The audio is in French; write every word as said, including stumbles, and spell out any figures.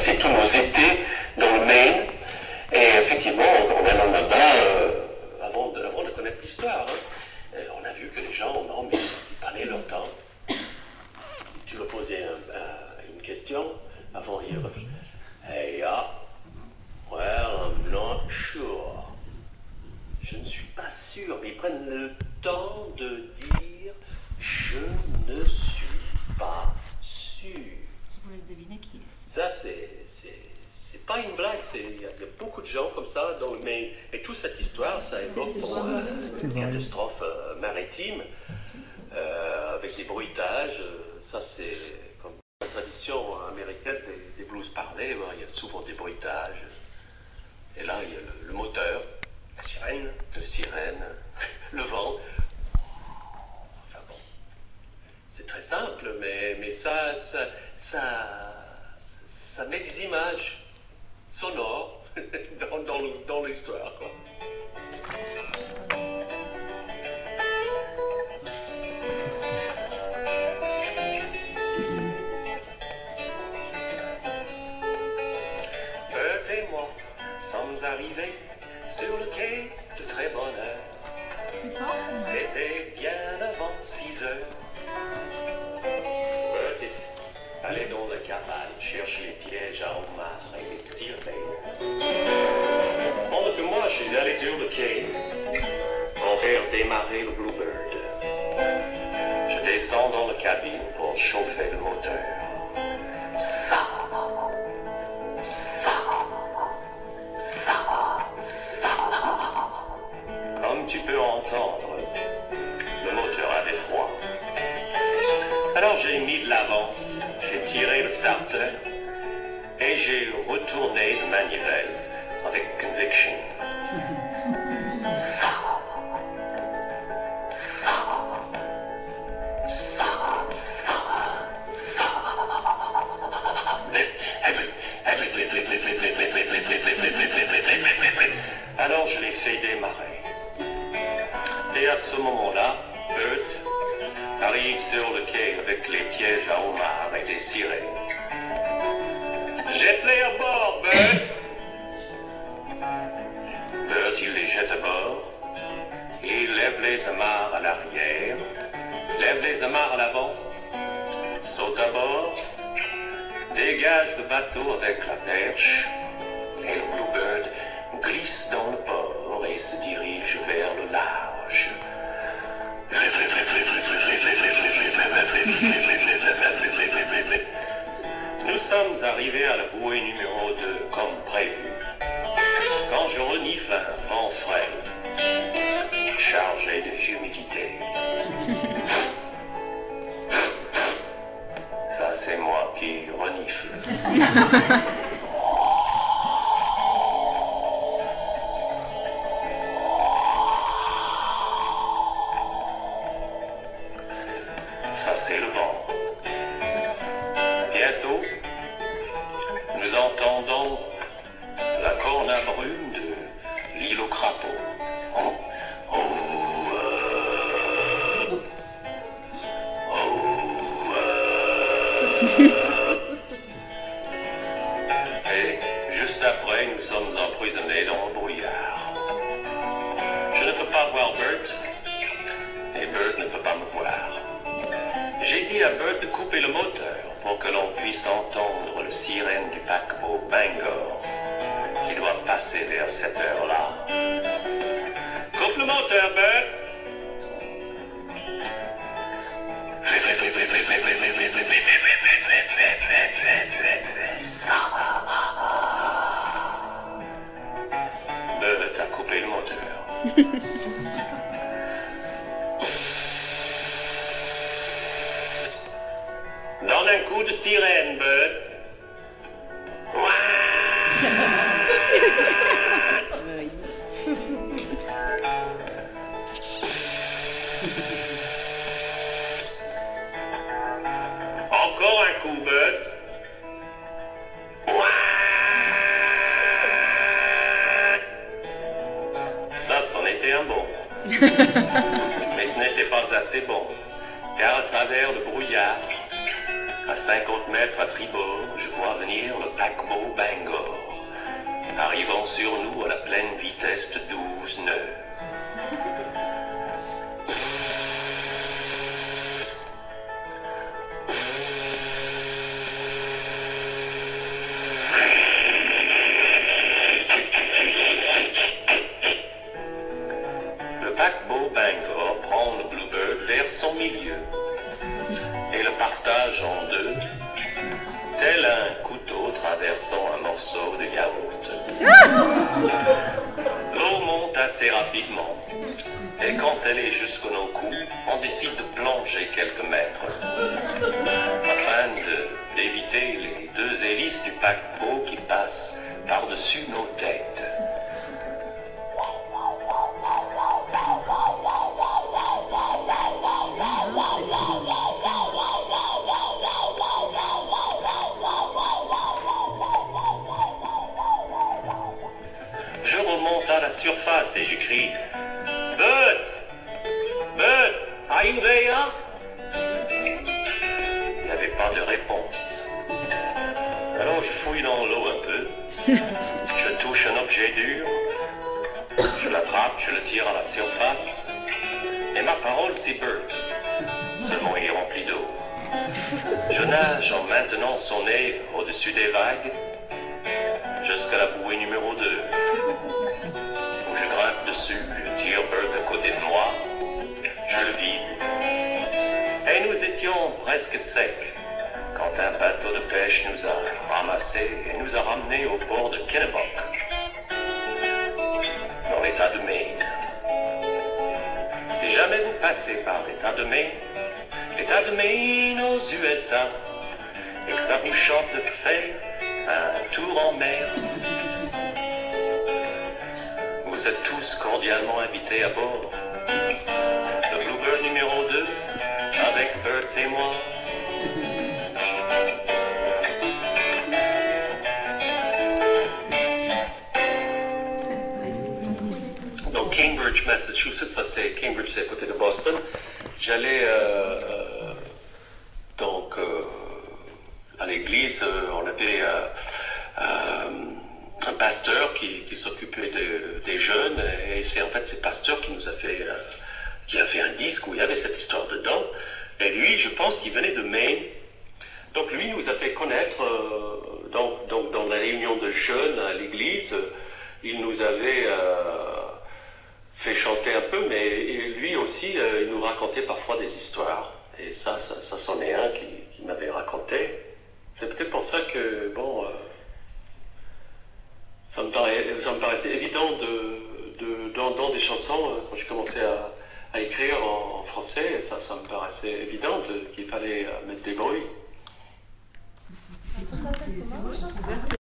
passé tous nos étés dans le Maine. Et effectivement, en allant là-bas, euh, avant, de, avant de connaître l'histoire, hein, on a vu que les gens, non, mais ils prenaient leur temps. Tu me posais un, un, une question avant hier. Hey, ah, well, I'm not sure. Je ne suis pas sûr, mais ils prennent le temps de dire je ne suis pas sûr. Je vous laisse deviner qui est-ce. Ça, c'est, c'est, c'est pas une blague. Il y, y a beaucoup de gens comme ça. Donc, mais, et toute cette histoire, ça évoque pour euh, une catastrophe euh, maritime euh, avec des bruitages. Ça, c'est comme la tradition américaine des, des blues parlés. Ben, il y a souvent des bruitages. Et là, il y a le, le moteur, la sirène, le sirène, le vent. Enfin bon, c'est très simple, mais, mais ça, ça, ça, ça met des images sonores dans, dans, dans l'histoire, quoi. Bert et moi sommes arrivés sur le quai de très bonne heure. Plus fort? C'était bien avant six heures. Bert est allé dans la cabane chercher les pièges à homard et les sirènes. Pendant que moi, je suis allé sur le quai pour faire démarrer le Bluebird. Je descends dans la cabine pour chauffer le moteur. Ça, ça, ça, ça. Comme tu peux entendre, le moteur avait froid. Alors j'ai mis de l'avance, j'ai tiré le starter et j'ai retourné le manivelle avec conviction. Ça, ça, ça, ça, ça. Alors je l'ai fait démarrer. Et à ce moment-là, Bert arrive sur le quai avec les pièges à homard et des sirènes. Jette-les à bord, Bert! Bert, il les jette à bord. Il lève les amarres à l'arrière, lève les amarres à l'avant, saute à bord, dégage le bateau avec la perche, et le Bluebird glisse dans le port et se dirige vers le large. Nous sommes arrivés à la bouée numéro deux, comme prévu. Quand je renifle un vent frais, chargé de humidité. Ça, c'est moi qui renifle. Ça, c'est le vent. Bientôt, nous entendons la corne brune de l'île au crapaud. Oh, oh, euh, oh, euh. Et juste après, nous sommes emprisonnés dans le brouillard. Je ne peux pas voir Bert, et Bert ne peut pas me voir. J'ai dit à Bert de couper le moteur pour que l'on puisse entendre le sirène du paquebot Bangor qui doit passer vers cette heure-là. Coupe le moteur, Bert! Bert a coupé le moteur. Donne un coup de sirène, Bert. Encore un coup, Bert. Ça, c'en était un bon. Mais ce n'était pas assez bon, car à travers le brouillard, À cinquante mètres à tribord, je vois venir le paquebot Bangor, arrivant sur nous à la pleine vitesse de douze nœuds. Le paquebot Bangor prend le Bluebird vers son milieu et le partage en deux, tel un couteau traversant un morceau de yaourt. L'eau monte assez rapidement, et quand elle est jusqu'au nos coups, on décide de plonger quelques mètres, afin de- d'éviter les deux hélices du paquebot qui passent par-dessus nos têtes. Je remonte à la surface et je crie « Bert! Bert! Are you there? » Il n'y avait pas de réponse. Alors je fouille dans l'eau un peu. Je touche un objet dur. Je l'attrape, je le tire à la surface. Et ma parole, c'est Bert. Seulement il est rempli d'eau. Je nage en maintenant son nez au-dessus des vagues jusqu'à la bouée numéro deux. Où je grimpe dessus, je tire Bert à côté de moi, je le vide. Et nous étions presque secs quand un bateau de pêche nous a ramassés et nous a ramenés au port de Kennebunk, dans l'état de Maine. Si jamais vous passez par l'état de Maine, l'état de Maine aux U S A, et que ça vous chante de faire un tour en mer, vous êtes tous cordialement invités à bord. Le Bluebird numéro deux, avec Bert et moi. Donc Cambridge, Massachusetts, ça c'est Cambridge, c'est à côté de Boston. J'allais euh, euh, donc euh, à l'église, euh, on avait euh, euh, un pasteur qui, qui s'occupait de, des jeunes, et c'est en fait ce pasteur qui nous a fait, euh, qui a fait un disque où il y avait cette histoire dedans. Et lui, je pense qu'il venait de Maine. Donc lui nous a fait connaître, euh, donc, donc dans la réunion de jeunes à l'église, il nous avait euh, fait chanter un peu, mais lui aussi, euh, il nous racontait parfois des histoires. Et ça, ça, ça c'en est un qui, qui m'avait raconté. C'est peut-être pour ça que, bon, euh, ça, me paraît, ça me paraissait évident de, de, dans, dans des chansons, euh, quand j'ai commencé à, à écrire en, en français, ça, ça me paraissait évident de, qu'il fallait euh, mettre des bruits. C'est